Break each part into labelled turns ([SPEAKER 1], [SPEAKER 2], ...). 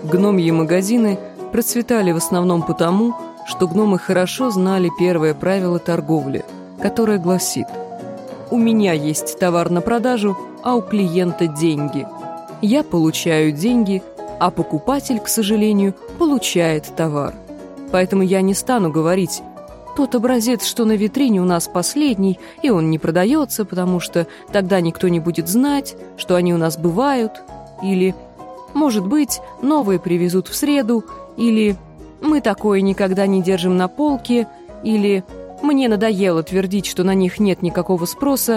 [SPEAKER 1] Гномьи магазины процветали в основном потому, что гномы хорошо знали первое правило торговли, которое гласит: «У меня есть товар на продажу, а у клиента деньги. Я получаю деньги, а покупатель, к сожалению, получает товар. Поэтому я не стану говорить: тот образец, что на витрине, у нас последний, и он не продается, потому что тогда никто не будет знать, что они у нас бывают», или «может быть, новые привезут в среду», или «мы такое никогда не держим на полке», или «мне надоело твердить, что на них нет никакого спроса».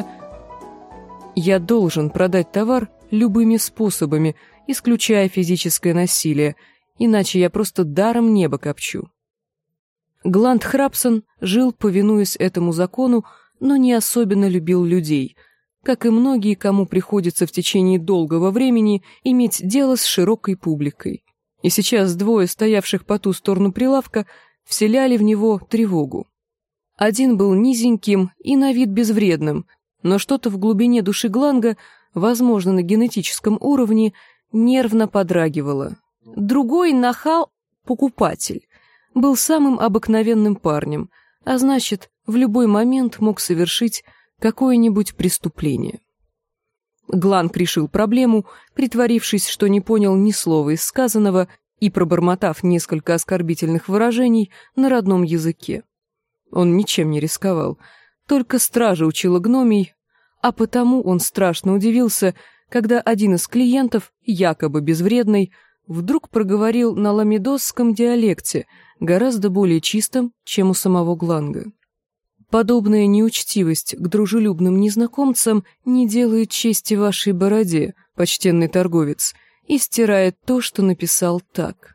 [SPEAKER 1] Я должен продать товар любыми способами, исключая физическое насилие, иначе я просто даром небо копчу. Гланд Храпсон жил, повинуясь этому закону, но не особенно любил людей, как и многие, кому приходится в течение долгого времени иметь дело с широкой публикой. И сейчас двое, стоявших по ту сторону прилавка, вселяли в него тревогу. Один был низеньким и на вид безвредным, но что-то в глубине души Гланга, возможно, на генетическом уровне, нервно подрагивало. Другой нахал-покупатель был самым обыкновенным парнем, а значит, в любой момент мог совершить какое-нибудь преступление. Гланг решил проблему, притворившись, что не понял ни слова из сказанного и пробормотав несколько оскорбительных выражений на родном языке. Он ничем не рисковал, только стража учила гномий, а потому он страшно удивился, когда один из клиентов, якобы безвредный, вдруг проговорил на ламедосском диалекте, гораздо более чистом, чем у самого Гланга. Подобная неучтивость к дружелюбным незнакомцам не делает чести вашей бороде, почтенный торговец, и стирает то, что написал так.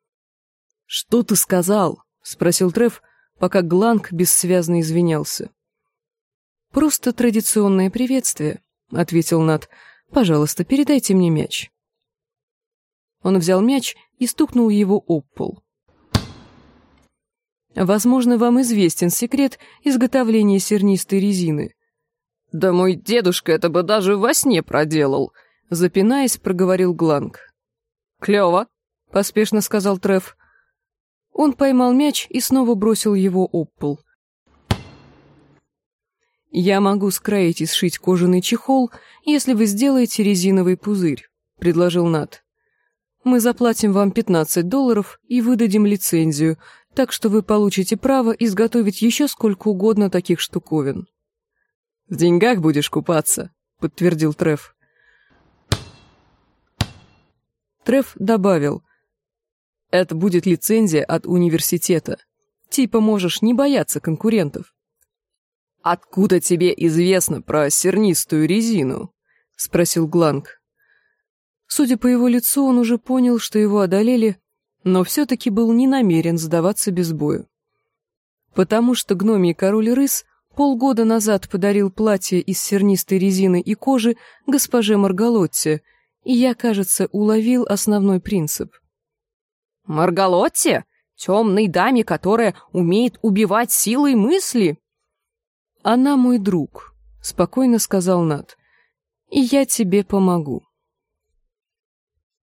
[SPEAKER 1] «Что ты сказал?» — спросил Треф, пока Гланг бессвязно извинялся. «Просто традиционное приветствие», — ответил Нат. «Пожалуйста, передайте мне мяч». Он взял мяч и стукнул его об пол. «Возможно, вам известен секрет изготовления сернистой резины». «Да мой дедушка это бы даже во сне проделал», — запинаясь, проговорил Гланг. «Клево», — поспешно сказал Треф. Он поймал мяч и снова бросил его об пол. «Я могу скроить и сшить кожаный чехол, если вы сделаете резиновый пузырь», — предложил Нат. «Мы заплатим вам $15 и выдадим лицензию, так что вы получите право изготовить еще сколько угодно таких штуковин». «В деньгах будешь купаться», — подтвердил Треф. Треф добавил: «Это будет лицензия от университета. Типа можешь не бояться конкурентов». «Откуда тебе известно про сернистую резину?» — спросил Гланг. Судя по его лицу, он уже понял, что его одолели, но все-таки был не намерен сдаваться без боя. Потому что гномий король Рыс полгода назад подарил платье из сернистой резины и кожи госпоже Маргалотте, и я, кажется, уловил основной принцип.
[SPEAKER 2] «Маргалотте? Темной даме, которая умеет убивать силой мысли?»
[SPEAKER 1] «Она мой друг», — спокойно сказал Нат, — «и я тебе помогу».